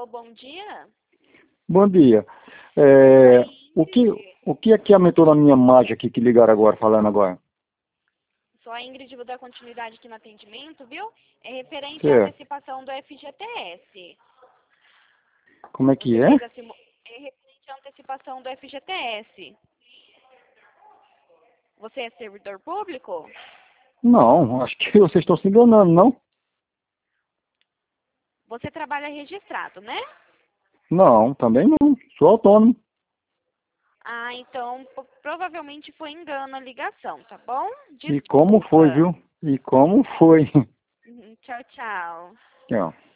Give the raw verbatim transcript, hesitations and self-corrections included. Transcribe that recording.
Alô, bom dia. Bom dia. É, Oi, o que, Ingrid. o que é que aumentou na minha imagem aqui que ligaram agora, falando agora? Sou a Ingrid, vou dar continuidade aqui no atendimento, viu? É referente à Certo. antecipação do F G T S. Como é que Você é? fez a simu... É referente à antecipação do F G T S. Você é servidor público? Não, acho que vocês estão se enganando, não? Você trabalha registrado, né? Não, também não. Sou autônomo. Ah, então po- provavelmente foi engano a ligação, tá bom? E como foi, Desculpa. viu? E como foi? Uhum, tchau, tchau. Ó.